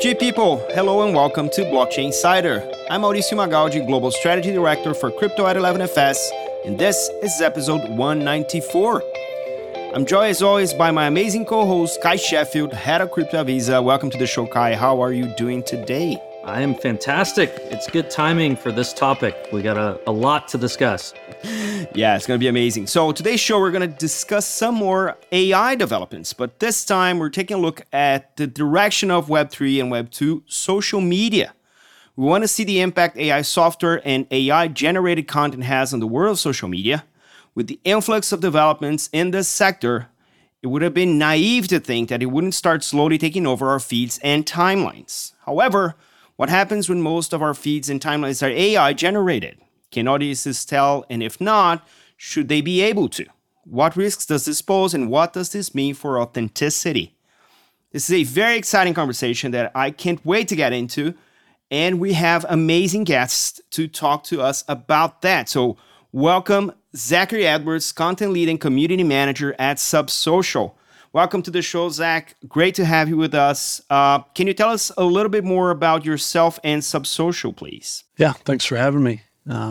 FG people, hello and welcome to Blockchain Insider. I'm Mauricio Magaldi, Global Strategy Director for Crypto at 11FS, and this is episode 194. I'm joined as always by my amazing co-host, Kai Sheffield, Head of Crypto Avisa. Welcome to the show, Kai. How are you doing today? I am fantastic. It's good timing for this topic. We got a lot to discuss. Yeah, it's going to be amazing. So today's show, we're going to discuss some more AI developments, but this time we're taking a look at the direction of Web3 and Web2 social media. We want to see the impact AI software and AI-generated content has on the world of social media. With the influx of developments in this sector, it would have been naive to think that it wouldn't start slowly taking over our feeds and timelines. However, what happens when most of our feeds and timelines are AI-generated? Can audiences tell, and if not, should they be able to? What risks does this pose, and what does this mean for authenticity? This is a very exciting conversation that I can't wait to get into, and we have amazing guests to talk to us about that. So welcome Zachary Edwards, Content Lead and Community Manager at Subsocial. Welcome to the show, Zach. Great to have you with us. Can you tell us a little bit more about yourself and Subsocial, please? Yeah, thanks for having me.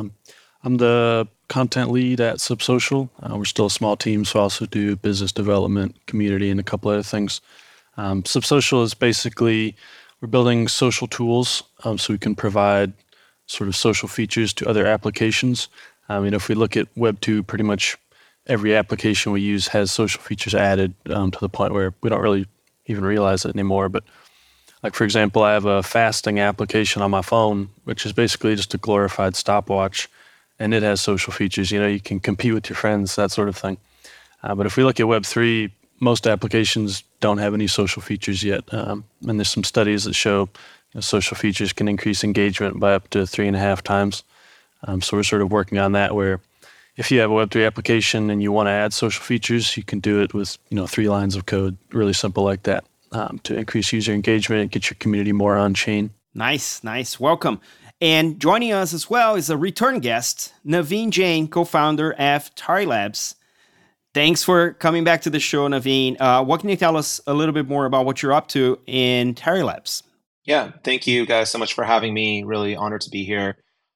I'm the content lead at Subsocial. We're still a small team, so I also do business development, community, and a couple other things. Subsocial is basically, we're building social tools so we can provide sort of social features to other applications. If we look at Web2, pretty much every application we use has social features added to the point where we don't really even realize it anymore. But like, for example, I have a fasting application on my phone, which is basically just a glorified stopwatch, and it has social features. You can compete with your friends, that sort of thing. But if we look at Web3, most applications don't have any social features yet. And there's some studies that show social features can increase engagement by up to 3.5 times. So we're sort of working on that, where if you have a Web3 application and you want to add social features, you can do it with 3 lines of code, really simple like that, to increase user engagement and get your community more on chain. Nice. Welcome. And joining us as well is a return guest, Naveen Jain, co-founder of Tari Labs. Thanks for coming back to the show, Naveen. What can you tell us a little bit more about what you're up to in Tari Labs? Yeah, thank you guys so much for having me. Really honored to be here.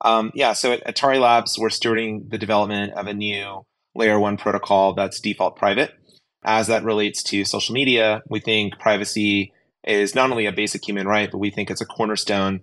So at Tari Labs, we're stewarding the development of a new layer 1 protocol that's default private. As that relates to social media, we think privacy is not only a basic human right, but we think it's a cornerstone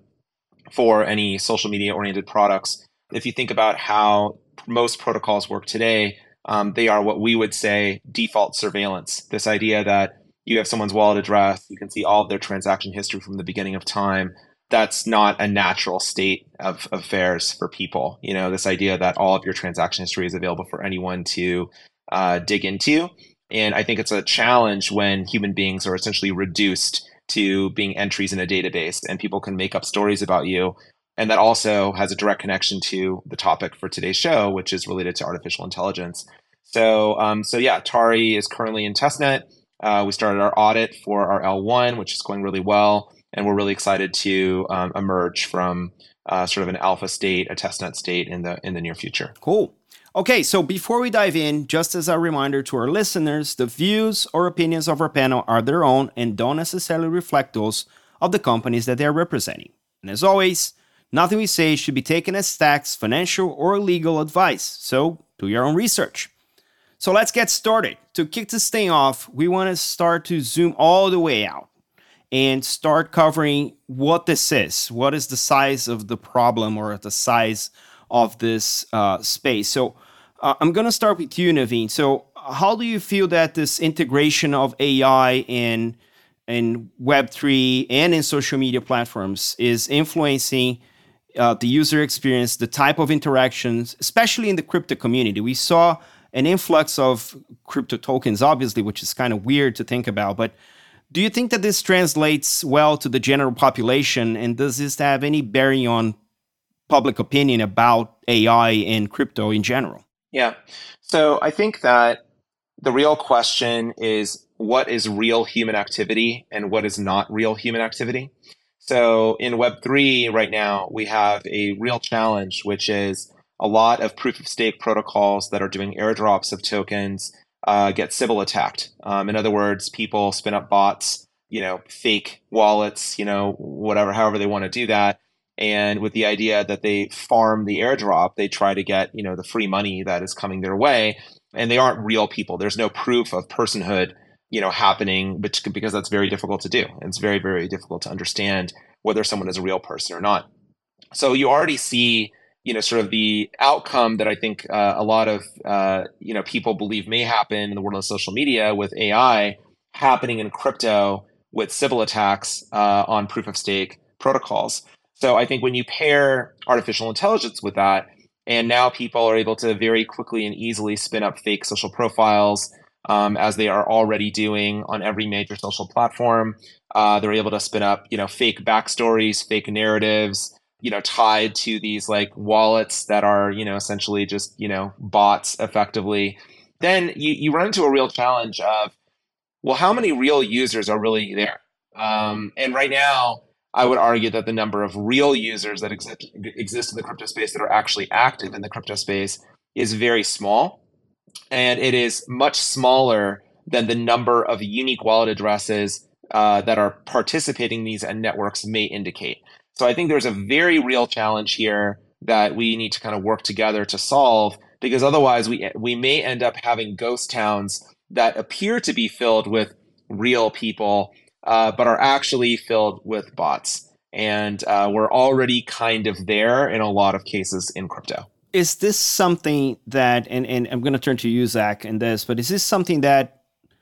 for any social media oriented products. If you think about how most protocols work today, they are what we would say default surveillance. This idea that you have someone's wallet address, you can see all of their transaction history from the beginning of time. That's not a natural state of affairs for people. This idea that all of your transaction history is available for anyone to dig into. And I think it's a challenge when human beings are essentially reduced to being entries in a database and people can make up stories about you. And that also has a direct connection to the topic for today's show, which is related to artificial intelligence. So Tari is currently in testnet. We started our audit for our L1, which is going really well. And we're really excited to emerge from sort of an alpha state, a testnet state in the near future. Cool. Okay, so before we dive in, just as a reminder to our listeners, the views or opinions of our panel are their own and don't necessarily reflect those of the companies that they're representing. And as always, nothing we say should be taken as tax, financial, or legal advice, so do your own research. So let's get started. To kick this thing off, we want to start to zoom all the way out and start covering what this is. What is the size of the problem or the size of this space? So I'm going to start with you, Naveen. So how do you feel that this integration of AI in Web3 and in social media platforms is influencing the user experience, the type of interactions, especially in the crypto community? We saw an influx of crypto tokens, obviously, which is kind of weird to think about, but do you think that this translates well to the general population, and does this have any bearing on public opinion about AI and crypto in general? Yeah. So I think that the real question is, what is real human activity and what is not real human activity? So in Web3 right now, we have a real challenge, which is a lot of proof of stake protocols that are doing airdrops of tokens get Sybil attacked. In other words, people spin up bots fake wallets, whatever, however they want to do that. And with the idea that they farm the airdrop, they try to get, the free money that is coming their way. And they aren't real people. There's no proof of personhood, happening, because that's very difficult to do. And it's very, very difficult to understand whether someone is a real person or not. So you already see, sort of the outcome that I think a lot of, people believe may happen in the world of social media with AI happening in crypto with Sybil attacks on proof of stake protocols. So I think when you pair artificial intelligence with that, and now people are able to very quickly and easily spin up fake social profiles, as they are already doing on every major social platform. They're able to spin up, fake backstories, fake narratives, tied to these like wallets that are, essentially just, bots effectively. Then you run into a real challenge of, well, how many real users are really there? And right now, I would argue that the number of real users that exist in the crypto space that are actually active in the crypto space is very small. And it is much smaller than the number of unique wallet addresses that are participating in these networks may indicate. So I think there's a very real challenge here that we need to kind of work together to solve, because otherwise we may end up having ghost towns that appear to be filled with real people, but are actually filled with bots. And we're already kind of there in a lot of cases in crypto. Is this something that, and I'm going to turn to you, Zach, in this, but is this something that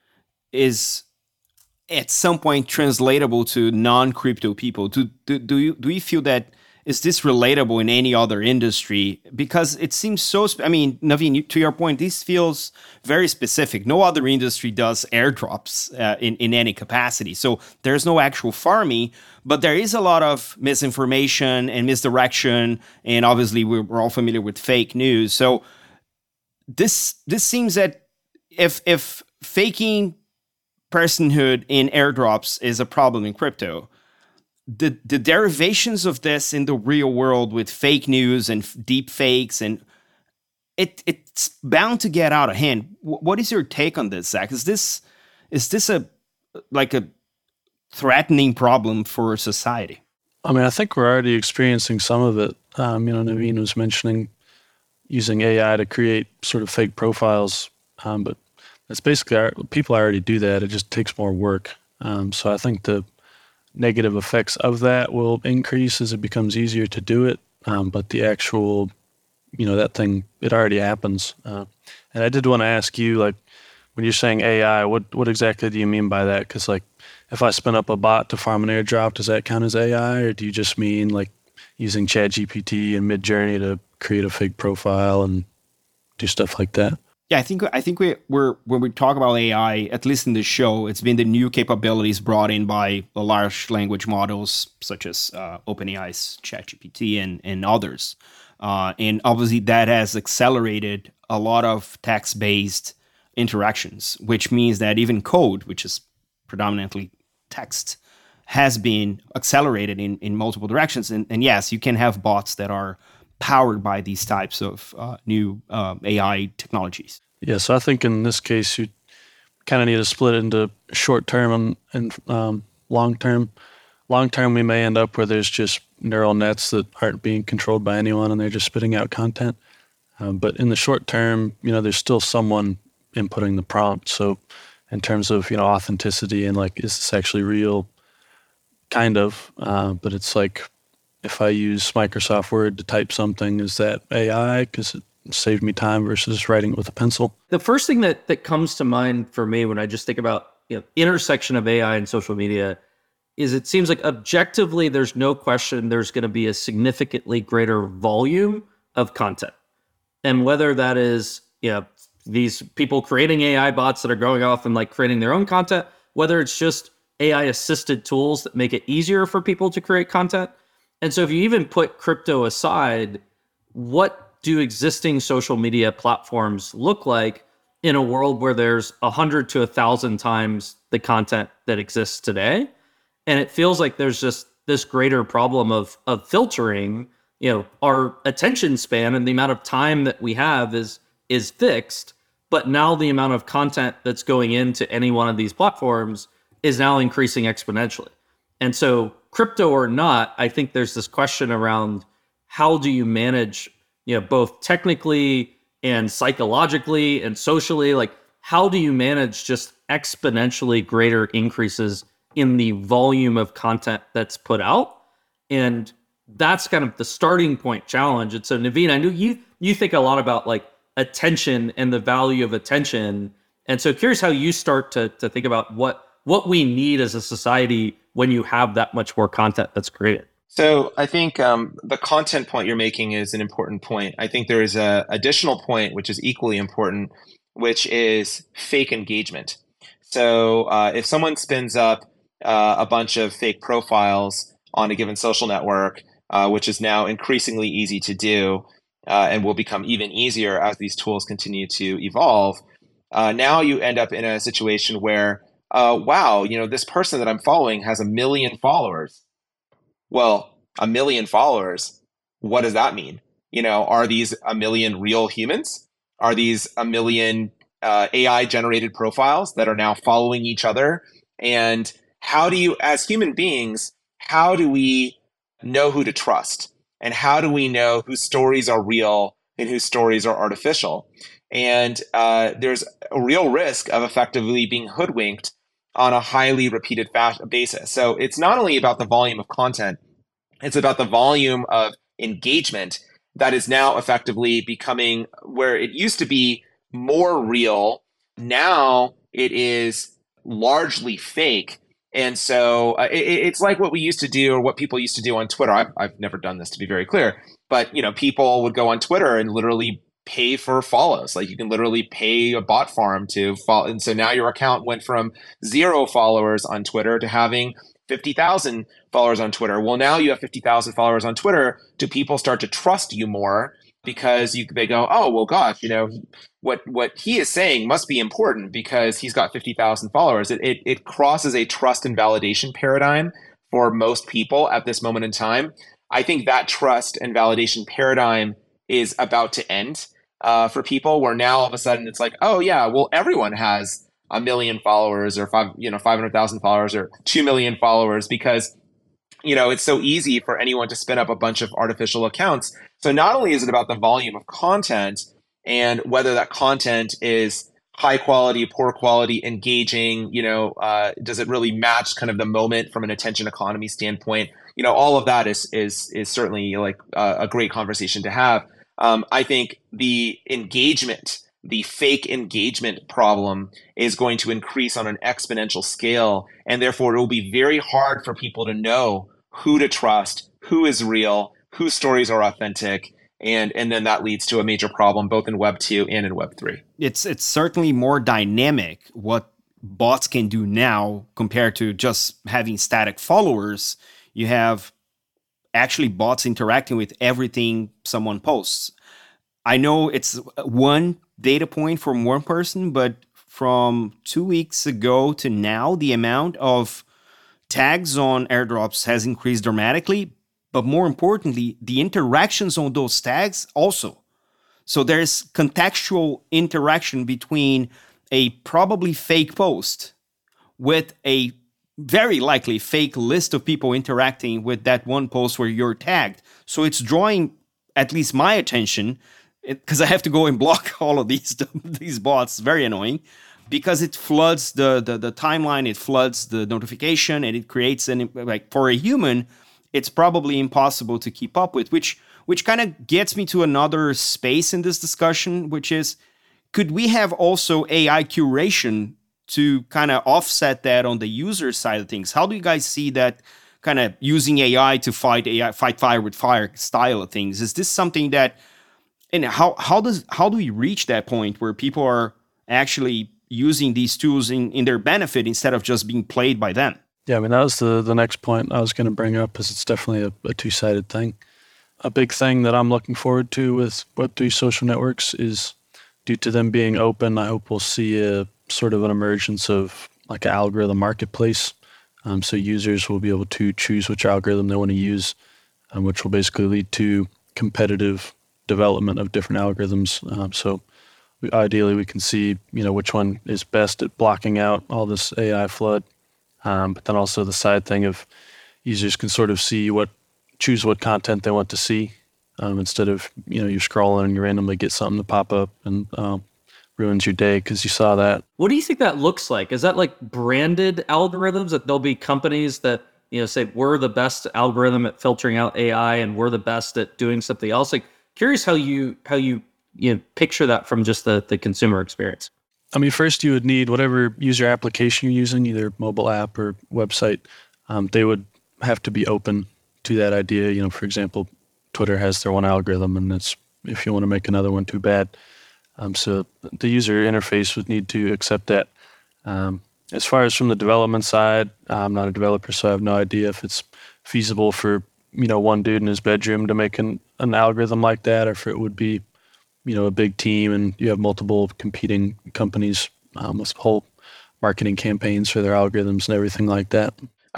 is at some point translatable to non-crypto people? Do you feel that, is this relatable in any other industry? Because it seems so, Naveen, to your point, this feels very specific. No other industry does airdrops in any capacity. So there's no actual farming, but there is a lot of misinformation and misdirection. And obviously we're all familiar with fake news. So this seems that if faking personhood in airdrops is a problem in crypto, the derivations of this in the real world with fake news and deep fakes, and it's bound to get out of hand. What is your take on this, Zach? Is this a threatening problem for society? I think we're already experiencing some of it. Naveen was mentioning using AI to create sort of fake profiles, but that's basically people already do that. It just takes more work. So I think the negative effects of that will increase as it becomes easier to do it. But the actual, that thing, it already happens. And I did want to ask you, when you're saying AI, what exactly do you mean by that? Because, if I spin up a bot to farm an airdrop, does that count as AI? Or do you just mean, using ChatGPT and Midjourney to create a fake profile and do stuff like that? Yeah, I think we're when we talk about AI, at least in this show, it's been the new capabilities brought in by the large language models such as OpenAI's ChatGPT and others, and obviously that has accelerated a lot of text-based interactions, which means that even code, which is predominantly text, has been accelerated in multiple directions. And yes, you can have bots that are powered by these types of new AI technologies. Yeah, so I think in this case, you kind of need to split it into short term and long term. Long term, we may end up where there's just neural nets that aren't being controlled by anyone and they're just spitting out content. But in the short term, there's still someone inputting the prompt. So in terms of, authenticity and is this actually real? Kind of, but it's if I use Microsoft Word to type something, is that AI? Because it saved me time versus writing it with a pencil. The first thing that comes to mind for me when I just think about intersection of AI and social media is it seems like objectively there's no question there's going to be a significantly greater volume of content. And whether that is these people creating AI bots that are going off and creating their own content, whether it's just AI assisted tools that make it easier for people to create content. And so if you even put crypto aside, what do existing social media platforms look like in a world where there's 100 to 1,000 times the content that exists today? And it feels like there's just this greater problem of filtering. Our attention span and the amount of time that we have is fixed, but now the amount of content that's going into any one of these platforms is now increasing exponentially. And so crypto or not, I think there's this question around how do you manage, both technically and psychologically and socially, like how do you manage just exponentially greater increases in the volume of content that's put out? And that's kind of the starting point challenge. And so Naveen, I know you think a lot about like attention and the value of attention. And so curious how you start to think about what we need as a society when you have that much more content that's created. So I think the content point you're making is an important point. I think there is an additional point which is equally important, which is fake engagement. So if someone spins up a bunch of fake profiles on a given social network, which is now increasingly easy to do and will become even easier as these tools continue to evolve, now you end up in a situation where, wow, this person that I'm following has 1 million followers. Well, 1 million followers, what does that mean? Are these 1 million real humans? Are these 1 million AI generated profiles that are now following each other? And how do you, as human beings, how do we know who to trust? And how do we know whose stories are real and whose stories are artificial? And there's a real risk of effectively being hoodwinked on a highly repeated basis. So it's not only about the volume of content, it's about the volume of engagement that is now effectively becoming where it used to be more real. Now it is largely fake. And so it's like what we used to do or what people used to do on Twitter. I've never done this, to be very clear, but people would go on Twitter and literally pay for follows. Like you can literally pay a bot farm to follow. And so now your account went from 0 followers on Twitter to having 50,000 followers on Twitter. Well, now you have 50,000 followers on Twitter. Do people start to trust you more because they go, oh, well, gosh, what he is saying must be important because he's got 50,000 followers. It crosses a trust and validation paradigm for most people at this moment in time. I think that trust and validation paradigm is about to end for people, where now all of a sudden it's like, oh yeah, well, everyone has 1 million followers or 500,000 followers or 2 million followers because it's so easy for anyone to spin up a bunch of artificial accounts. So not only is it about the volume of content and whether that content is high quality, poor quality, engaging, does it really match kind of the moment from an attention economy standpoint? All of that is certainly like a great conversation to have. I think the fake engagement problem is going to increase on an exponential scale, and therefore it will be very hard for people to know who to trust, who is real, whose stories are authentic, and then that leads to a major problem both in Web 2 and in Web 3. It's certainly more dynamic what bots can do now compared to just having static followers. You have actually bots interacting with everything someone posts. I know it's one data point from one person, but from 2 weeks ago to now, the amount of tags on airdrops has increased dramatically. But more importantly, the interactions on those tags also. So there's contextual interaction between a probably fake post with a very likely fake list of people interacting with that one post where you're tagged. So it's drawing at least my attention, because I have to go and block all of these bots. Very annoying, because it floods the timeline, it floods the notification, and it creates for a human, it's probably impossible to keep up with, which kind of gets me to another space in this discussion, which is, could we have also AI curation to kind of offset that on the user side of things? How do you guys see that kind of using AI to fight fire with fire style of things? Is this something that, and how do we reach that point where people are actually using these tools in their benefit instead of just being played by them? Yeah, I mean, that was the next point I was going to bring up, is it's definitely a two-sided thing. A big thing that I'm looking forward to with Web3 social networks is, due to them being open, I hope we'll see a sort of an emergence of like an algorithm marketplace. So users will be able to choose which algorithm they want to use, which will basically lead to competitive development of different algorithms. So ideally we can see, which one is best at blocking out all this AI flood, But then also the side thing of users can sort of choose what content they want to see, instead of, you're scrolling and you randomly get something to pop up and ruins your day because you saw that. What do you think that looks like? Is that like branded algorithms that there'll be companies that, say we're the best algorithm at filtering out AI and we're the best at doing something else? Like, curious how you picture that from just the consumer experience. I mean, first you would need whatever user application you're using, either mobile app or website. They would have to be open to that idea. For example, Twitter has their one algorithm, and it's, if you want to make another one, too bad. So the user interface would need to accept that. As far as from the development side, I'm not a developer, so I have no idea if it's feasible for one dude in his bedroom to make an algorithm like that, or if it would be a big team and you have multiple competing companies with whole marketing campaigns for their algorithms and everything like that.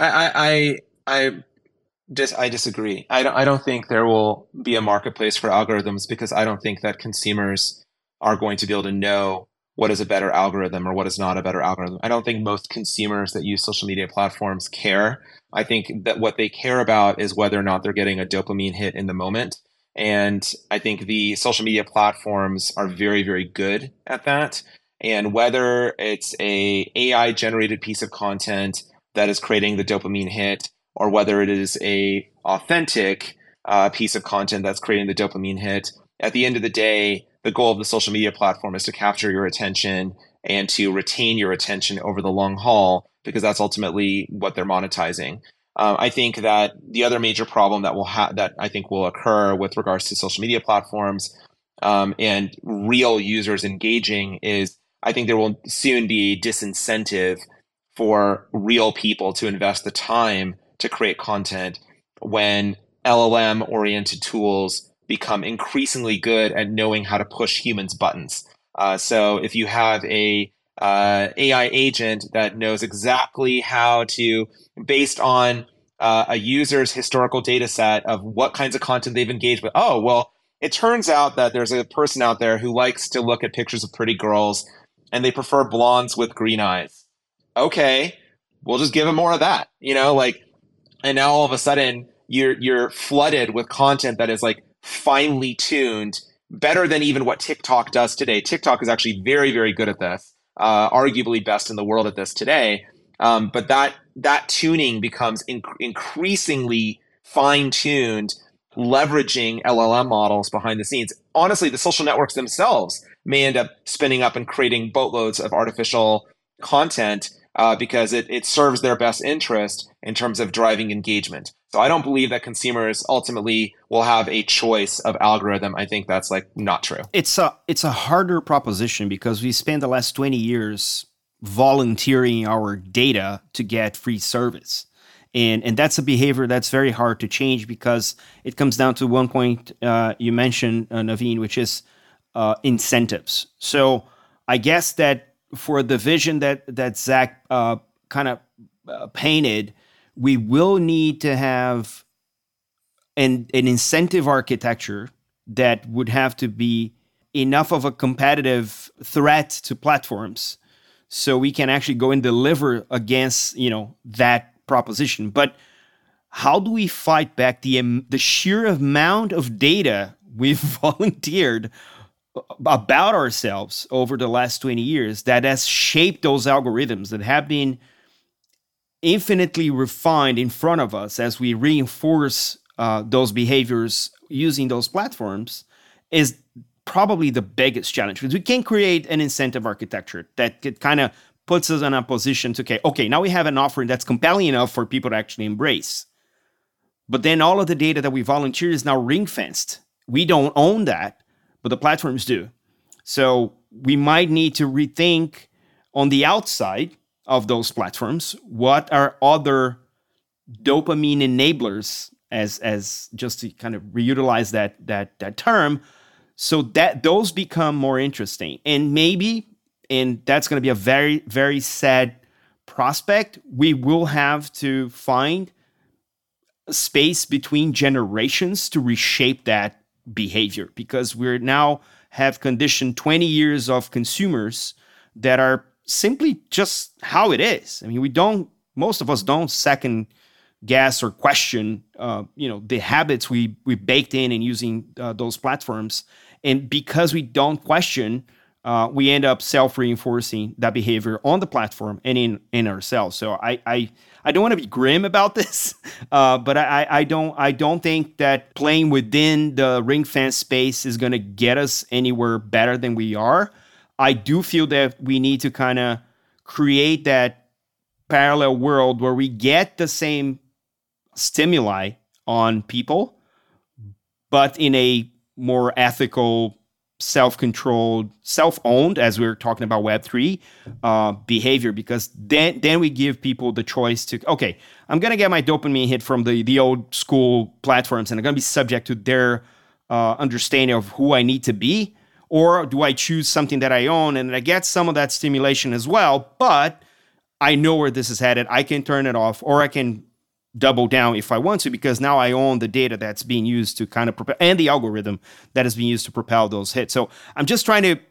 I disagree. I don't think there will be a marketplace for algorithms, because I don't think that consumers are going to be able to know what is a better algorithm or what is not a better algorithm. I don't think most consumers that use social media platforms care. I think that what they care about is whether or not they're getting a dopamine hit in the moment. And I think the social media platforms are very, very good at that. And whether it's a AI generated piece of content that is creating the dopamine hit, or whether it is a authentic piece of content that's creating the dopamine hit, at the end of the day, the goal of the social media platform is to capture your attention and to retain your attention over the long haul, because that's ultimately what they're monetizing. I think that the other major problem that I think will occur with regards to social media platforms and real users engaging is, I think there will soon be a disincentive for real people to invest the time to create content when LLM-oriented tools become increasingly good at knowing how to push humans' buttons. So if you have a AI agent that knows exactly how to, based on a user's historical data set of what kinds of content they've engaged with, oh, well, it turns out that there's a person out there who likes to look at pictures of pretty girls and they prefer blondes with green eyes. Okay, we'll just give them more of that, and now all of a sudden you're flooded with content that is like finely tuned, better than even what TikTok does today. TikTok is actually very, very good at this, arguably best in the world at this today. But that tuning becomes increasingly fine-tuned, leveraging LLM models behind the scenes. Honestly, the social networks themselves may end up spinning up and creating boatloads of artificial content because it serves their best interest in terms of driving engagement. So I don't believe that consumers ultimately will have a choice of algorithm. I think that's not true. It's a harder proposition because we spent the last 20 years volunteering our data to get free service. And that's a behavior that's very hard to change, because it comes down to one point you mentioned, Naveen, which is incentives. So I guess that for the vision that Zach kind of painted, we will need to have an incentive architecture that would have to be enough of a competitive threat to platforms so we can actually go and deliver against, that proposition. But how do we fight back the sheer amount of data we've volunteered about ourselves over the last 20 years that has shaped those algorithms that have been infinitely refined in front of us as we reinforce those behaviors using those platforms, is probably the biggest challenge, because we can create an incentive architecture that kind of puts us in a position to, okay, now we have an offering that's compelling enough for people to actually embrace. But then all of the data that we volunteer is now ring-fenced. We don't own that, but the platforms do. So we might need to rethink on the outside of those platforms what are other dopamine enablers, as just to kind of reutilize that term, so that those become more interesting. And maybe, and that's going to be a very, very sad prospect, we will have to find a space between generations to reshape that behavior, because we're now have conditioned 20 years of consumers that are simply just how it is. I mean, we don't most of us don't second guess or question, the habits we baked in using those platforms. And because we don't question, we end up self-reinforcing that behavior on the platform and in ourselves. So I don't want to be grim about this, but I don't think that playing within the ring fence space is going to get us anywhere better than we are. I do feel that we need to kind of create that parallel world where we get the same stimuli on people, but in a more ethical, self-controlled, self-owned, as we were talking about Web3 behavior, because then we give people the choice to, okay, I'm going to get my dopamine hit from the old school platforms, and I'm going to be subject to their understanding of who I need to be, or do I choose something that I own and I get some of that stimulation as well, but I know where this is headed. I can turn it off, or I can double down if I want to, because now I own the data that's being used to kind of propel, and the algorithm that is being used to propel those hits. So I'm just trying to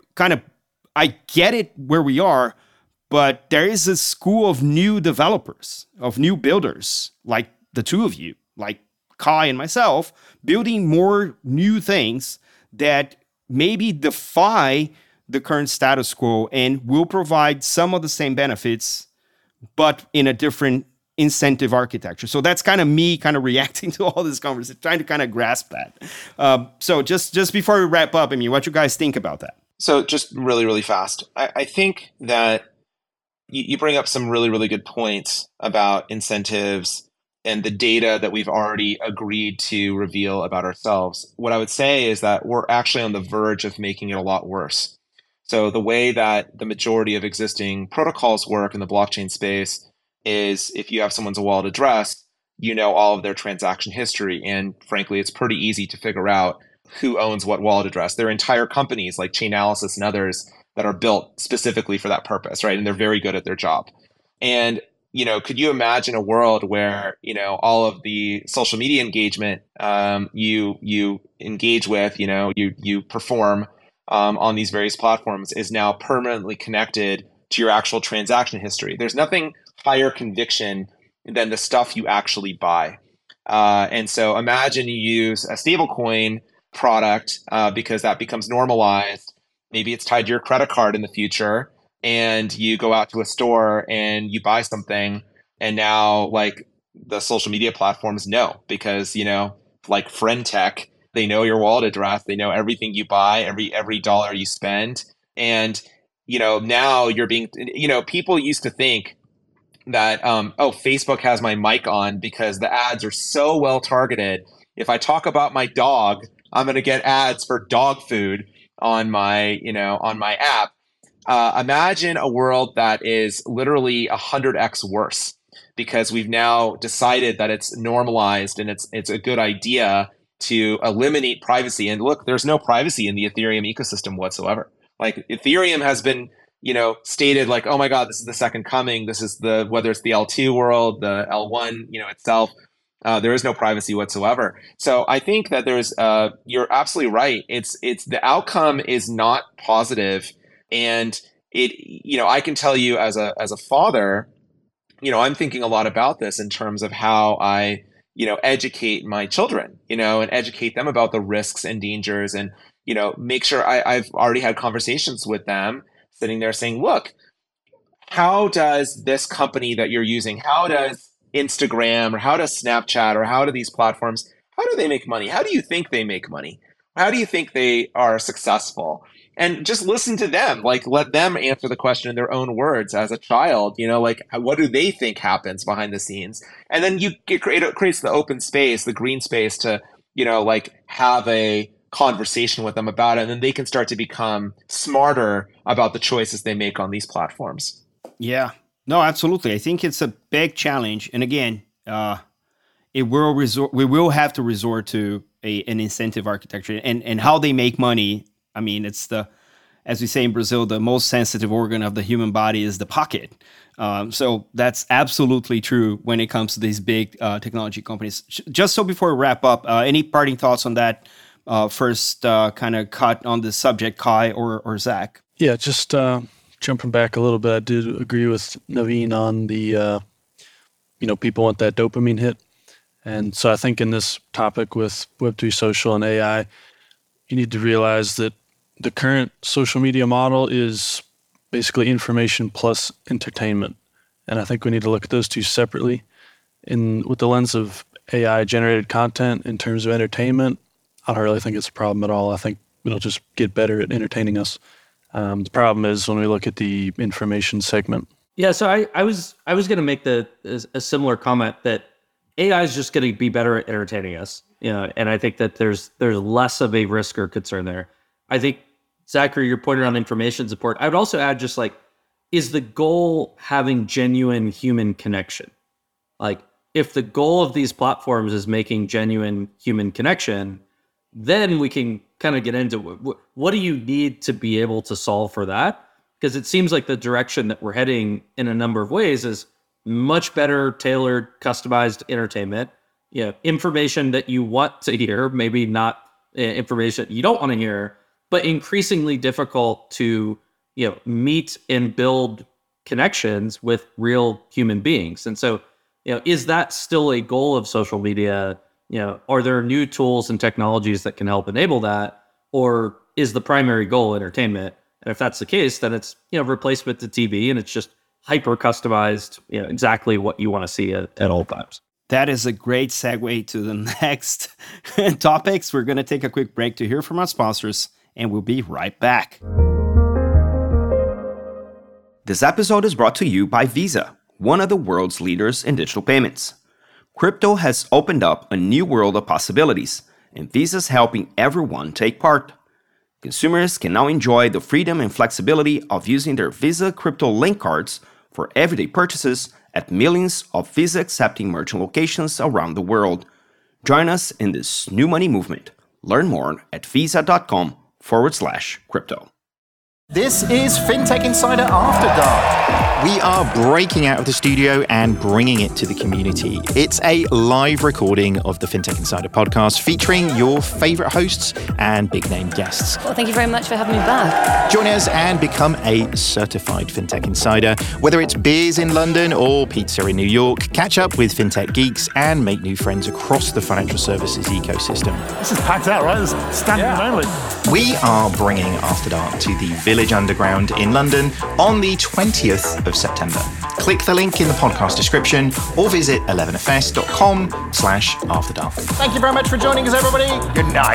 I get it where we are, but there is a school of new developers, of new builders, like the two of you, like Kai and myself, building more new things that maybe defy the current status quo and will provide some of the same benefits, but in a different incentive architecture. So that's kind of me reacting to all this conversation, trying to kind of grasp that. So just before we wrap up, what you guys think about that? So just really, really fast. I think that you bring up some really, really good points about incentives and the data that we've already agreed to reveal about ourselves. What I would say is that we're actually on the verge of making it a lot worse. So the way that the majority of existing protocols work in the blockchain space is if you have someone's wallet address, you know all of their transaction history. And frankly, it's pretty easy to figure out who owns what wallet address. There are entire companies like Chainalysis and others that are built specifically for that purpose, right? And they're very good at their job. And could you imagine a world where, all of the social media engagement you engage with, you perform on these various platforms is now permanently connected to your actual transaction history? There's nothing higher conviction than the stuff you actually buy. And so imagine you use a stablecoin product because that becomes normalized. Maybe it's tied to your credit card in the future, and you go out to a store and you buy something, and now like the social media platforms know, because like FriendTech, they know your wallet address, they know everything you buy, every dollar you spend. And now you're being, people used to think that Facebook has my mic on because the ads are so well targeted. If I talk about my dog, I'm going to get ads for dog food on my app. Imagine a world that is literally 100x worse, because we've now decided that it's normalized and it's a good idea to eliminate privacy. And look, there's no privacy in the Ethereum ecosystem whatsoever. Like Ethereum has been, stated like, oh my God, this is the second coming. This is whether it's the L2 world, the L1, itself. There is no privacy whatsoever. So I think that you're absolutely right. It's the outcome is not positive. And I can tell you as a father, I'm thinking a lot about this in terms of how I, educate my children, and educate them about the risks and dangers, and, make sure I've already had conversations with them sitting there saying, look, how does this company that you're using, how does Instagram or how does Snapchat or how do these platforms, how do they make money? How do you think they make money? How do you think they are successful? And just listen to them, like let them answer the question in their own words as a child, like what do they think happens behind the scenes? And then it creates the open space, the green space to, like have a conversation with them about it. And then they can start to become smarter about the choices they make on these platforms. Yeah, no, absolutely. I think it's a big challenge. And again, we will have to resort to an incentive architecture and how they make money. I mean, it's as we say in Brazil, the most sensitive organ of the human body is the pocket. So that's absolutely true when it comes to these big technology companies. Just so before we wrap up, any parting thoughts on that first kind of cut on the subject, Kai or Zach? Yeah, just jumping back a little bit, I did agree with Naveen on the people want that dopamine hit. And so I think in this topic with Web3 social and AI, you need to realize that the current social media model is basically information plus entertainment. And I think we need to look at those two separately. With the lens of AI generated content in terms of entertainment, I don't really think it's a problem at all. I think it'll just get better at entertaining us. The problem is when we look at the information segment. Yeah, so I was going to make a similar comment that AI is just going to be better at entertaining us, and I think that there's less of a risk or concern there. I think, Zachary, your point around information support, I would also add just like, is the goal having genuine human connection? Like, if the goal of these platforms is making genuine human connection, then we can kind of get into what do you need to be able to solve for that? Because it seems like the direction that we're heading in a number of ways is much better tailored, customized entertainment, information that you want to hear, maybe not information you don't want to hear, but increasingly difficult to meet and build connections with real human beings. And so, is that still a goal of social media? Are there new tools and technologies that can help enable that? Or is the primary goal entertainment? And if that's the case, then it's, replacement to TV, and it's just hyper customized, exactly what you want to see at all times. That is a great segue to the next topics. We're going to take a quick break to hear from our sponsors, and we'll be right back. This episode is brought to you by Visa, one of the world's leaders in digital payments. Crypto has opened up a new world of possibilities, and Visa's helping everyone take part. Consumers can now enjoy the freedom and flexibility of using their Visa crypto link cards for everyday purchases at millions of Visa-accepting merchant locations around the world. Join us in this new money movement. Learn more at visa.com/crypto. This is FinTech Insider After Dark. We are breaking out of the studio and bringing it to the community. It's a live recording of the FinTech Insider podcast featuring your favorite hosts and big name guests. Well, thank you very much for having me back. Join us and become a certified FinTech Insider. Whether it's beers in London or pizza in New York, catch up with FinTech geeks and make new friends across the financial services ecosystem. This is packed out, right? There's standing only. We are bringing After Dark to the Village Underground in London on the 20th of September. Click the link in the podcast description or visit 11fs.com/afterdark. Thank you very much for joining us, everybody. Good night.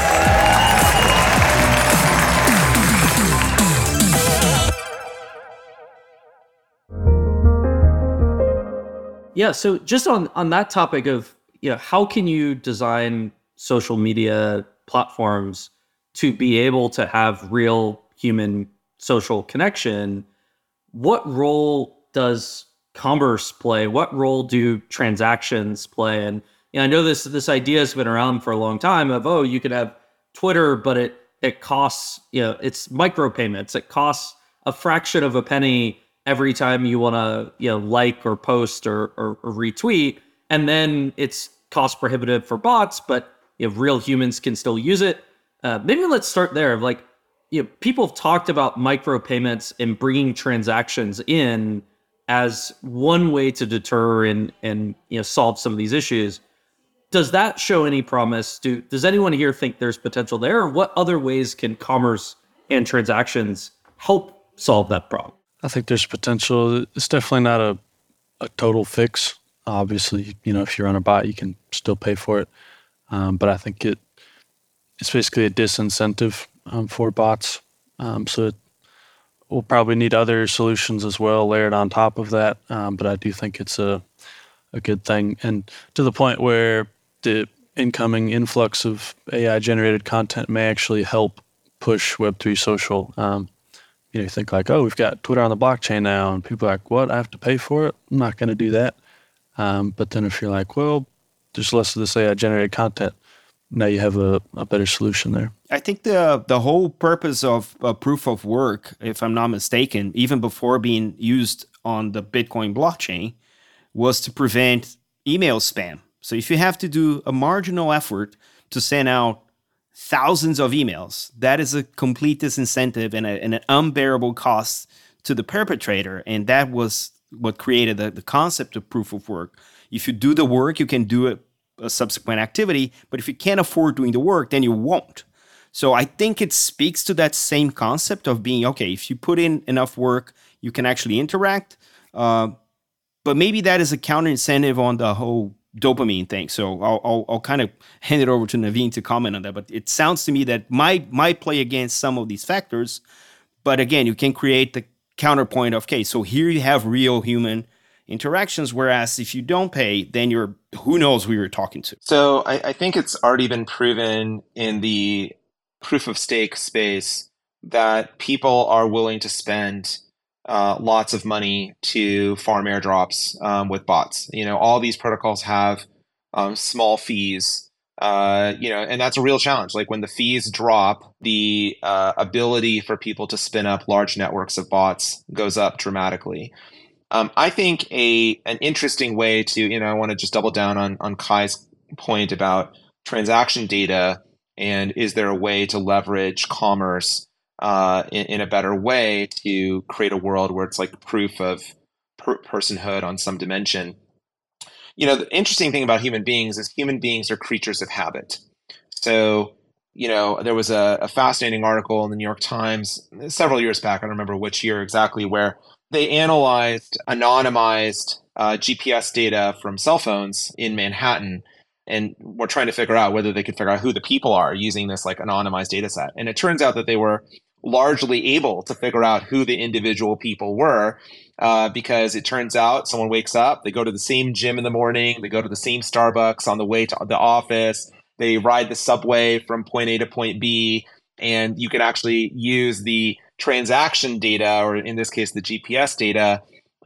Yeah, so just on that topic of, how can you design social media platforms to be able to have real human social connection? What role does commerce play? What role do transactions play? And I know this idea has been around for a long time of, you could have Twitter, but it costs, it's micropayments. It costs a fraction of a penny every time you want to, like or post or retweet. And then it's cost prohibitive for bots, but real humans can still use it. Maybe let's start there. People have talked about micropayments and bringing transactions in as one way to deter and solve some of these issues. Does that show any promise? Does anyone here think there's potential there? Or what other ways can commerce and transactions help solve that problem? I think there's potential. It's definitely not a total fix. Obviously, if you're on a bot, you can still pay for it. But I think it's basically a disincentive for bots. So we'll probably need other solutions as well layered on top of that. But I do think it's a good thing. And to the point where the incoming influx of AI-generated content may actually help push Web3 social. You think like, we've got Twitter on the blockchain now, and people are like, what? I have to pay for it? I'm not going to do that. But then if you're like, well, there's less of this AI-generated content, now you have a better solution there. I think the whole purpose of proof of work, if I'm not mistaken, even before being used on the Bitcoin blockchain, was to prevent email spam. So if you have to do a marginal effort to send out thousands of emails, that is a complete disincentive and an unbearable cost to the perpetrator. And that was what created the concept of proof of work. If you do the work, you can do a subsequent activity, but if you can't afford doing the work, then you won't. So I think it speaks to that same concept of being, okay, if you put in enough work, you can actually interact. But maybe that is a counter incentive on the whole dopamine thing. So I'll kind of hand it over to Naveen to comment on that. But it sounds to me that might play against some of these factors. But again, you can create the counterpoint of, okay, so here you have real human interactions, whereas if you don't pay, then you're, who knows who you're talking to. So I think it's already been proven in the proof of stake space that people are willing to spend lots of money to farm airdrops with bots. All these protocols have small fees, and that's a real challenge. Like when the fees drop, the ability for people to spin up large networks of bots goes up dramatically. I think an interesting way to, I want to just double down on Kai's point about transaction data. And is there a way to leverage commerce in a better way to create a world where it's like proof of personhood on some dimension? The interesting thing about human beings is human beings are creatures of habit. So, there was a fascinating article in the New York Times several years back, I don't remember which year exactly, where they analyzed anonymized GPS data from cell phones in Manhattan. And we're trying to figure out whether they could figure out who the people are using this like anonymized data set. And it turns out that they were largely able to figure out who the individual people were because it turns out someone wakes up, they go to the same gym in the morning, they go to the same Starbucks on the way to the office, they ride the subway from point A to point B, and you can actually use the transaction data, or in this case, the GPS data,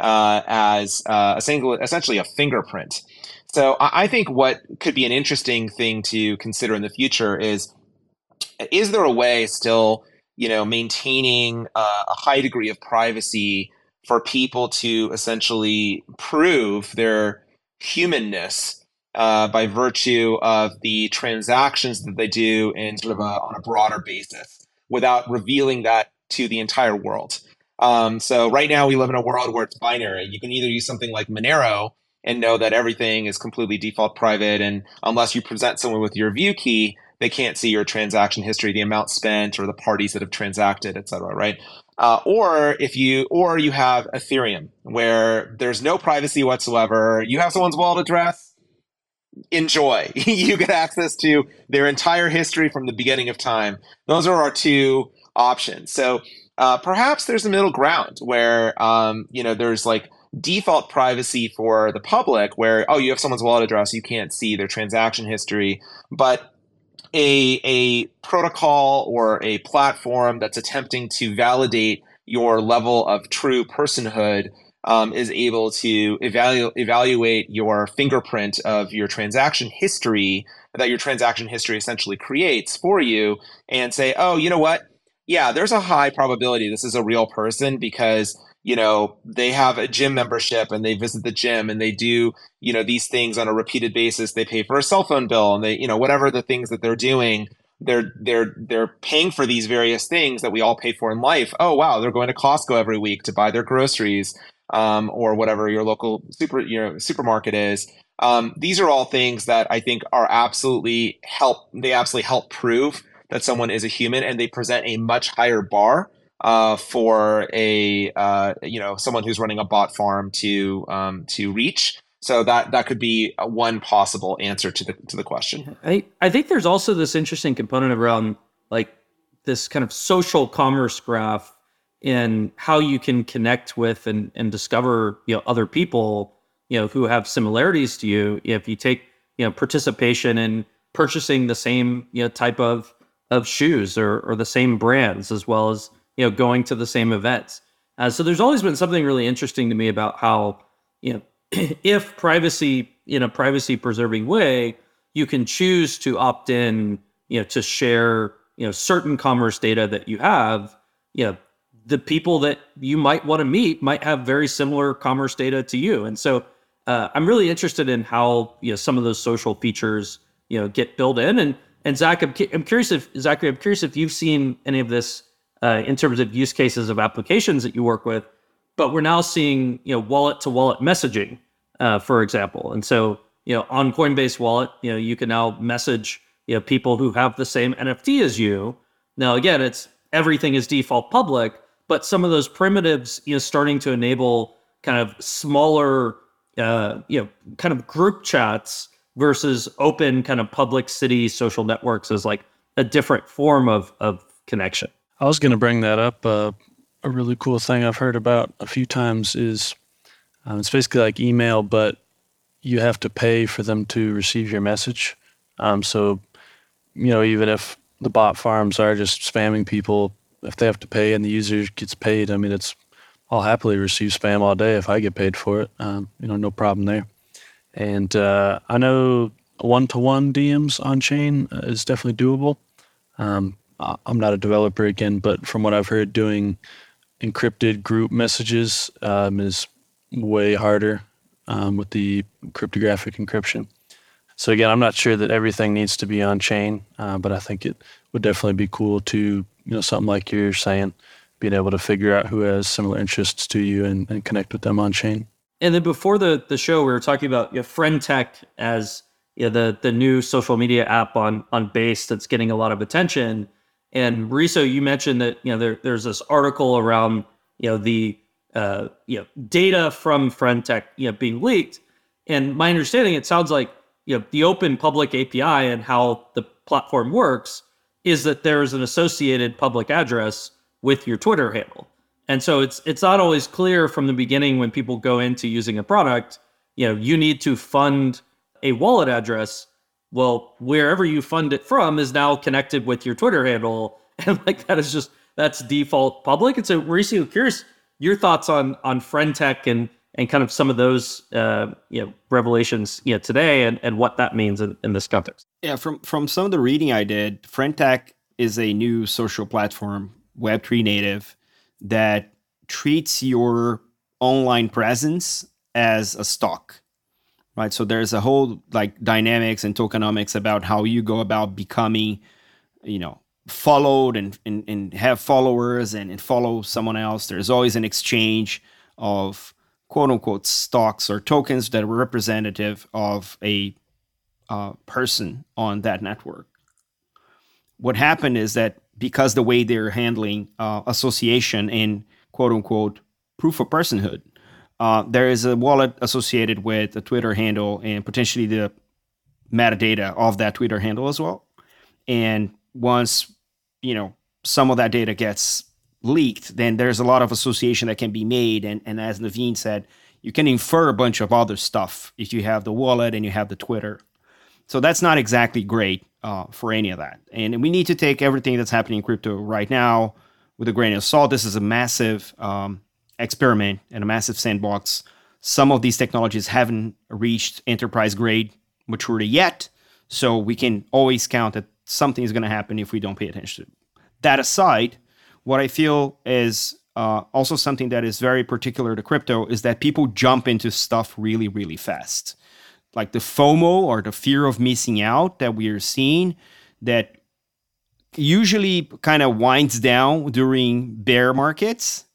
as essentially a fingerprint. So I think what could be an interesting thing to consider in the future is there a way still, maintaining a high degree of privacy for people to essentially prove their humanness by virtue of the transactions that they do in sort of on a broader basis without revealing that to the entire world? So right now we live in a world where it's binary. You can either use something like Monero and know that everything is completely default private, and unless you present someone with your view key, they can't see your transaction history, the amount spent, or the parties that have transacted, et cetera, right? Or you have Ethereum, where there's no privacy whatsoever. You have someone's wallet address, enjoy. You get access to their entire history from the beginning of time. Those are our two options. So perhaps there's a middle ground where there's like default privacy for the public where, you have someone's wallet address, you can't see their transaction history, but a protocol or a platform that's attempting to validate your level of true personhood is able to evaluate your fingerprint of your transaction history that your transaction history essentially creates for you and say, oh, you know what? Yeah, there's a high probability this is a real person because they have a gym membership and they visit the gym and they do, these things on a repeated basis. They pay for a cell phone bill and they, whatever the things that they're doing, they're paying for these various things that we all pay for in life. Oh, wow. They're going to Costco every week to buy their groceries or whatever your local supermarket is. These are all things that I think are absolutely help prove that someone is a human, and they present a much higher bar for someone who's running a bot farm to reach. So that could be one possible answer to the question. I think there's also this interesting component around like this kind of social commerce graph in how you can connect with and discover other people who have similarities to you. If you take participation in purchasing the same type of shoes or the same brands, as well as going to the same events. So there's always been something really interesting to me about how, if privacy in a privacy preserving way, you can choose to opt in, to share, certain commerce data that you have, the people that you might want to meet might have very similar commerce data to you. And so I'm really interested in how, some of those social features, get built in. And Zach, I'm curious if you've seen any of this in terms of use cases of applications that you work with, but we're now seeing, wallet to wallet messaging, for example. And so, on Coinbase Wallet, you can now message, people who have the same NFT as you. Now, again, everything is default public, but some of those primitives, starting to enable kind of smaller, kind of group chats versus open kind of public city social networks as like a different form of connection. I was going to bring that up. A really cool thing I've heard about a few times is it's basically like email, but you have to pay for them to receive your message. So, even if the bot farms are just spamming people, if they have to pay and the user gets paid, I mean, I'll happily receive spam all day if I get paid for it. No problem there. And I know one-to-one DMs on chain is definitely doable. I'm not a developer again, but from what I've heard, doing encrypted group messages is way harder with the cryptographic encryption. So again, I'm not sure that everything needs to be on chain, but I think it would definitely be cool to, something like you're saying, being able to figure out who has similar interests to you and connect with them on chain. And then before the show, we were talking about FriendTech as the new social media app on Base that's getting a lot of attention. And Mauricio, you mentioned that there's this article around the data from FriendTech being leaked. And my understanding, it sounds like the open public API and how the platform works is that there is an associated public address with your Twitter handle. And so it's not always clear from the beginning when people go into using a product, you need to fund a wallet address. Well, wherever you fund it from is now connected with your Twitter handle. And like that's default public. And so Mauricio, curious your thoughts on FriendTech and kind of some of those revelations today and what that means in this context. Yeah, from some of the reading I did, FriendTech is a new social platform, Web3 native, that treats your online presence as a stock, right? So there's a whole dynamics and tokenomics about how you go about becoming, followed and have followers and follow someone else. There's always an exchange of quote unquote stocks or tokens that are representative of a person on that network. What happened is that because the way they're handling association and quote unquote proof of personhood, there is a wallet associated with a Twitter handle and potentially the metadata of that Twitter handle as well. And once, some of that data gets leaked, then there's a lot of association that can be made. And as Naveen said, you can infer a bunch of other stuff if you have the wallet and you have the Twitter. So that's not exactly great for any of that. And we need to take everything that's happening in crypto right now with a grain of salt. This is a massive experiment and a massive sandbox. Some of these technologies haven't reached enterprise grade maturity yet. So we can always count that something is going to happen if we don't pay attention to it. That aside, what I feel is also something that is very particular to crypto is that people jump into stuff really, really fast. Like the FOMO or the fear of missing out that we are seeing that usually kind of winds down during bear markets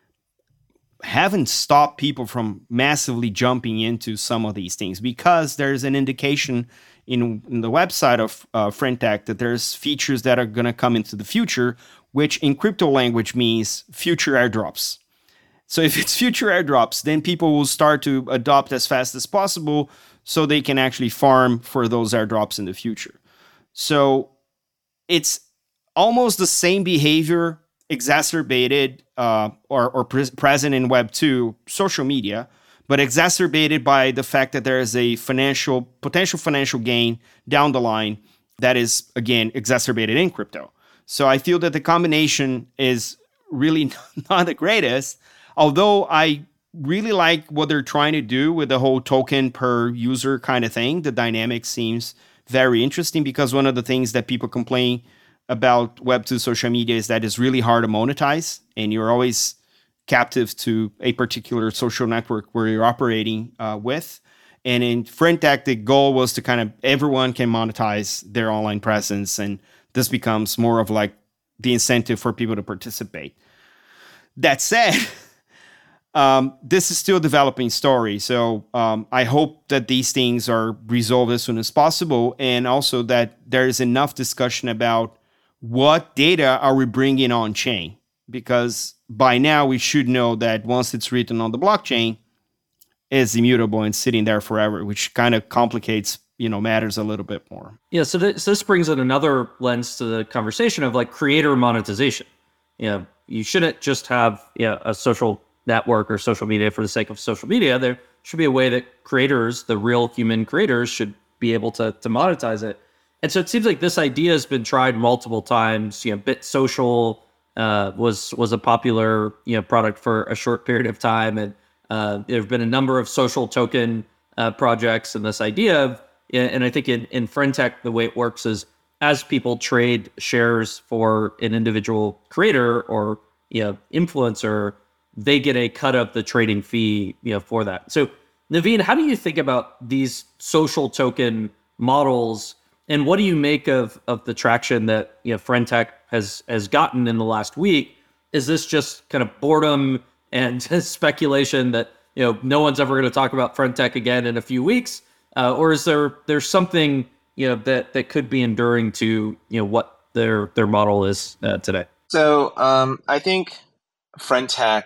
haven't stopped people from massively jumping into some of these things because there's an indication in the website of FriendTech that there's features that are going to come into the future, which in crypto language means future airdrops. So if it's future airdrops, then people will start to adopt as fast as possible so they can actually farm for those airdrops in the future. So it's almost the same behavior exacerbated or present in Web2 social media, but exacerbated by the fact that there is a potential financial gain down the line that is, again, exacerbated in crypto. So I feel that the combination is really not the greatest, although I really like what they're trying to do with the whole token per user kind of thing. The dynamic seems very interesting because one of the things that people complain about Web2 social media is that it's really hard to monetize and you're always captive to a particular social network where you're operating with. And in FriendTech, the goal was to kind of everyone can monetize their online presence, and this becomes more of like the incentive for people to participate. That said, This is still a developing story. So I hope that these things are resolved as soon as possible. And also that there is enough discussion about what data are we bringing on chain? Because by now we should know that once it's written on the blockchain, it's immutable and sitting there forever, which kind of complicates, matters a little bit more. Yeah. So this brings in another lens to the conversation of like creator monetization. You shouldn't just have a social network or social media for the sake of social media. There should be a way that creators, the real human creators, should be able to monetize it. And so it seems like this idea has been tried multiple times. Bit Social was a popular product for a short period of time, and there have been a number of social token projects. And this idea of, and I think in FriendTech, the way it works is as people trade shares for an individual creator or influencer, they get a cut of the trading fee for that. So Naveen, how do you think about these social token models, and what do you make of the traction that FriendTech has gotten in the last week? Is this just kind of boredom and speculation that no one's ever going to talk about FriendTech again in a few weeks, or is there's something that could be enduring to what their model is today? So I think FriendTech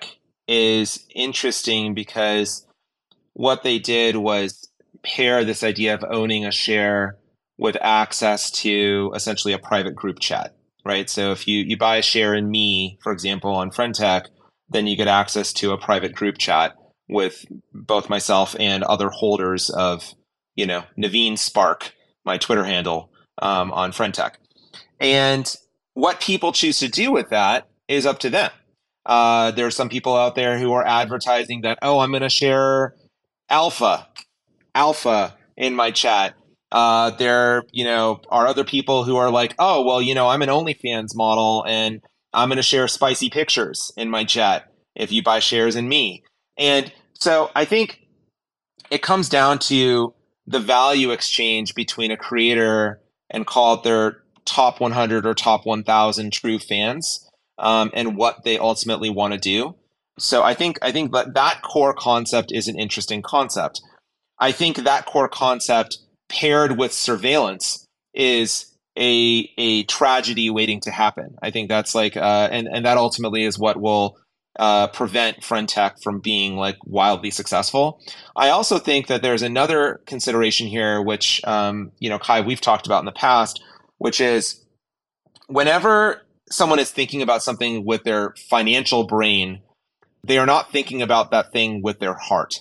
is interesting because what they did was pair this idea of owning a share with access to essentially a private group chat, right? So if you buy a share in me, for example, on FriendTech, then you get access to a private group chat with both myself and other holders of, Naveen Spark, my Twitter handle, on FriendTech. And what people choose to do with that is up to them. There are some people out there who are advertising that, I'm going to share alpha in my chat. There, are other people who are like, I'm an OnlyFans model and I'm going to share spicy pictures in my chat if you buy shares in me. And so I think it comes down to the value exchange between a creator and call it their top 100 or top 1,000 true fans, and what they ultimately want to do. So I think that core concept is an interesting concept. I think that core concept paired with surveillance is a tragedy waiting to happen. I think that's like, and that ultimately is what will prevent FriendTech from being like wildly successful. I also think that there's another consideration here, which, Kai, we've talked about in the past, which is whenever someone is thinking about something with their financial brain, they are not thinking about that thing with their heart.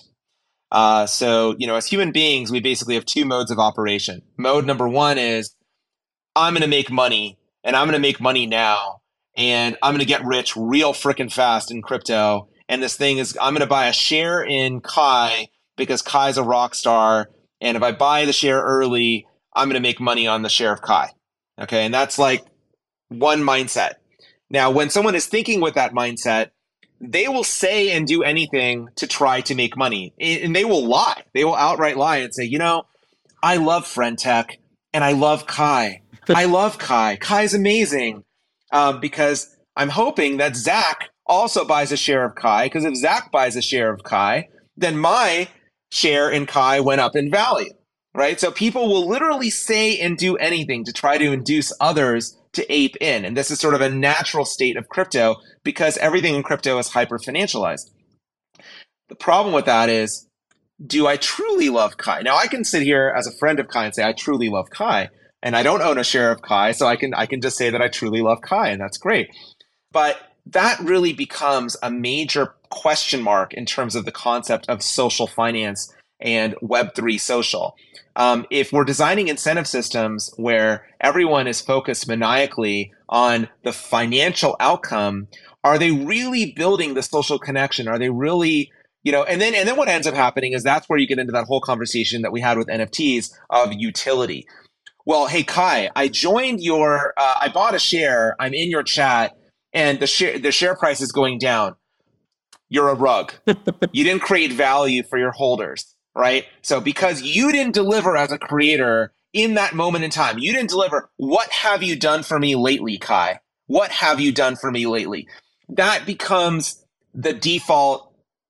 So, as human beings, we basically have two modes of operation. Mode number one is, I'm going to make money, and I'm going to make money now, and I'm going to get rich real freaking fast in crypto. And this thing is, I'm going to buy a share in Kai because Kai's a rock star. And if I buy the share early, I'm going to make money on the share of Kai. Okay. And that's like one mindset. Now, when someone is thinking with that mindset, they will say and do anything to try to make money. And they will lie. They will outright lie and say, I love FriendTech and I love Kai. I love Kai. Kai's amazing. Because I'm hoping that Zach also buys a share of Kai, because if Zach buys a share of Kai, then my share in Kai went up in value, right? So people will literally say and do anything to try to induce others to ape in. And this is sort of a natural state of crypto because everything in crypto is hyper financialized. The problem with that is, do I truly love Kai? Now I can sit here as a friend of Kai and say, I truly love Kai. And I don't own a share of Kai, so I can just say that I truly love Kai, and that's great. But that really becomes a major question mark in terms of the concept of social finance and Web3 social. If we're designing incentive systems where everyone is focused maniacally on the financial outcome, are they really building the social connection? Are they really, and then what ends up happening is that's where you get into that whole conversation that we had with NFTs of utility. Well, hey, Kai, I joined I bought a share, I'm in your chat, and the share price is going down. You're a rug. You didn't create value for your holders, right? So because you didn't deliver as a creator in that moment in time, you didn't deliver, what have you done for me lately, Kai? What have you done for me lately? That becomes the default,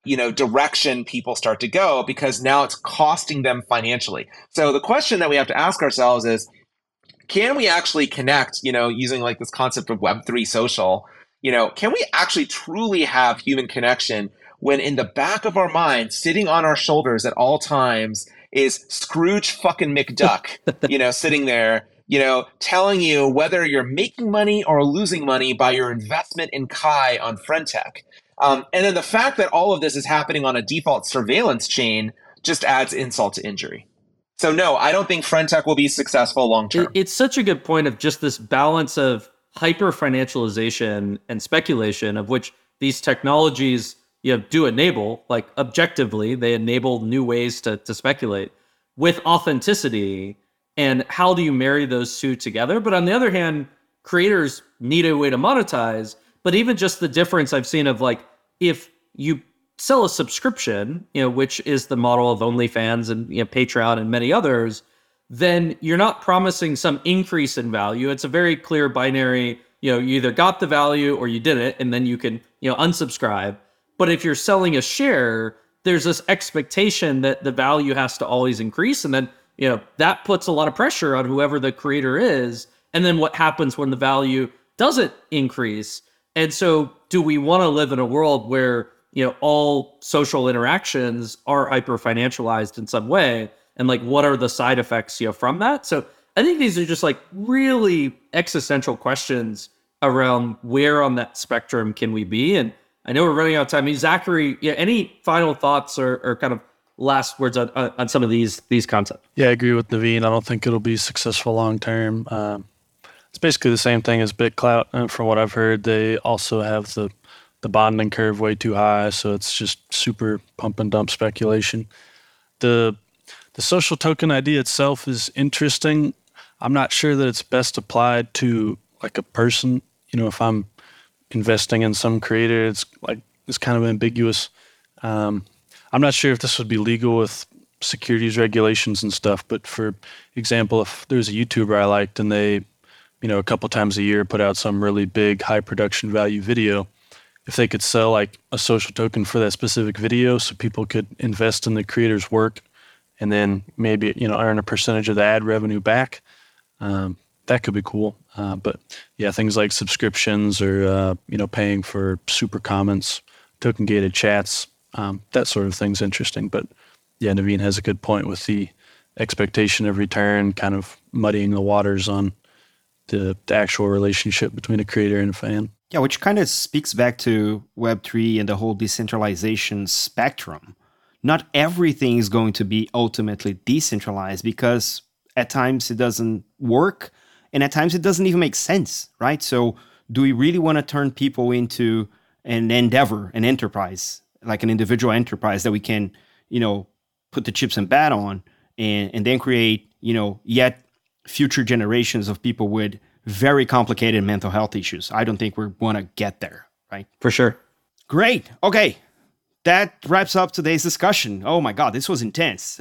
direction people start to go, because now it's costing them financially. So the question that we have to ask ourselves is, can we actually connect, using like this concept of Web3 social, can we actually truly have human connection when in the back of our mind, sitting on our shoulders at all times, is Scrooge fucking McDuck, sitting there, telling you whether you're making money or losing money by your investment in Kai on Friendtech. And then the fact that all of this is happening on a default surveillance chain just adds insult to injury. So no, I don't think Friendtech will be successful long term. It's such a good point of just this balance of hyper financialization and speculation, of which these technologies do enable, like objectively, they enable new ways to speculate, with authenticity. And how do you marry those two together? But on the other hand, creators need a way to monetize. But even just the difference I've seen of like, if you sell a subscription, which is the model of OnlyFans and Patreon and many others, then you're not promising some increase in value. It's a very clear binary, you either got the value or you didn't, and then you can, unsubscribe. But if you're selling a share, there's this expectation that the value has to always increase. And then, that puts a lot of pressure on whoever the creator is. And then what happens when the value doesn't increase? And so do we want to live in a world where, all social interactions are hyper financialized in some way? And like, what are the side effects, from that? So I think these are just like really existential questions around where on that spectrum can we be? And I know we're running out of time. Zachary, any final thoughts or kind of last words on some of these concepts? Yeah, I agree with Naveen. I don't think it'll be successful long term. It's basically the same thing as BitClout. And from what I've heard, they also have the bonding curve way too high, so it's just super pump and dump speculation. The social token idea itself is interesting. I'm not sure that it's best applied to like a person. If I'm investing in some creator, it's kind of ambiguous. I'm not sure if this would be legal with securities regulations and stuff, but for example, if there's a YouTuber I liked and they, a couple times a year put out some really big high production value video, if they could sell like a social token for that specific video so people could invest in the creator's work and then maybe, earn a percentage of the ad revenue back, that could be cool. But yeah, things like subscriptions or, paying for super comments, token gated chats, that sort of thing's interesting. But yeah, Naveen has a good point with the expectation of return kind of muddying the waters on the actual relationship between a creator and a fan. Yeah, which kind of speaks back to Web3 and the whole decentralization spectrum. Not everything is going to be ultimately decentralized because at times it doesn't work and at times it doesn't even make sense, right? So do we really want to turn people into an endeavor, an enterprise, like an individual enterprise that we can, put the chips and bat on and then create, yet future generations of people with very complicated mental health issues? I don't think we want to get there, right? For sure. Great. Okay. That wraps up today's discussion. Oh my God, this was intense.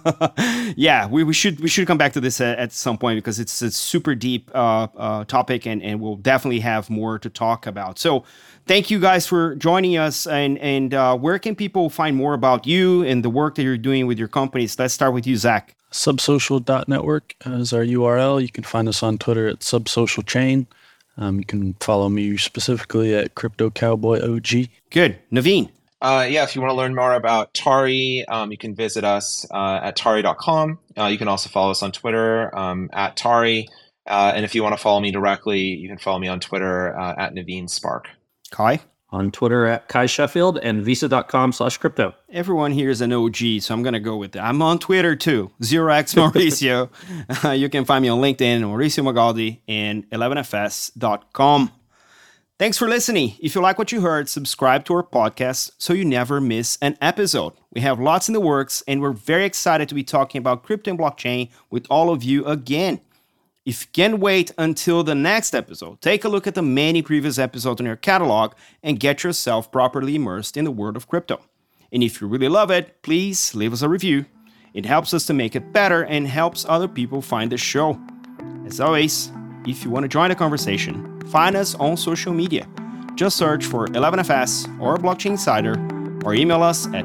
Yeah, we should come back to this at some point because it's a super deep topic and we'll definitely have more to talk about. So thank you guys for joining us. And where can people find more about you and the work that you're doing with your companies? Let's start with you, Zach. Subsocial.network is our URL. You can find us on Twitter at subsocialchain. You can follow me specifically at CryptoCowboyOG. Good. Naveen. If you want to learn more about Tari, you can visit us at tari.com. You can also follow us on Twitter at Tari. And if you want to follow me directly, you can follow me on Twitter at Naveen Spark. Kai? On Twitter at Kai Sheffield and visa.com/crypto. Everyone here is an OG, so I'm going to go with that. I'm on Twitter too, 0x Mauricio. You can find me on LinkedIn, Mauricio Magaldi, and 11fs.com. Thanks for listening. If you like what you heard, subscribe to our podcast so you never miss an episode. We have lots in the works, and we're very excited to be talking about crypto and blockchain with all of you again. If you can't wait until the next episode, take a look at the many previous episodes in your catalog and get yourself properly immersed in the world of crypto. And if you really love it, please leave us a review. It helps us to make it better and helps other people find the show. As always, if you want to join the conversation, find us on social media. Just search for 11FS or Blockchain Insider or email us at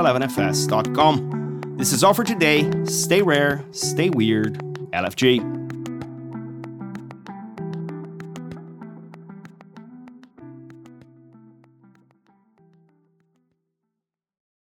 podcasts@11fs.com. This is all for today. Stay rare, stay weird, LFG.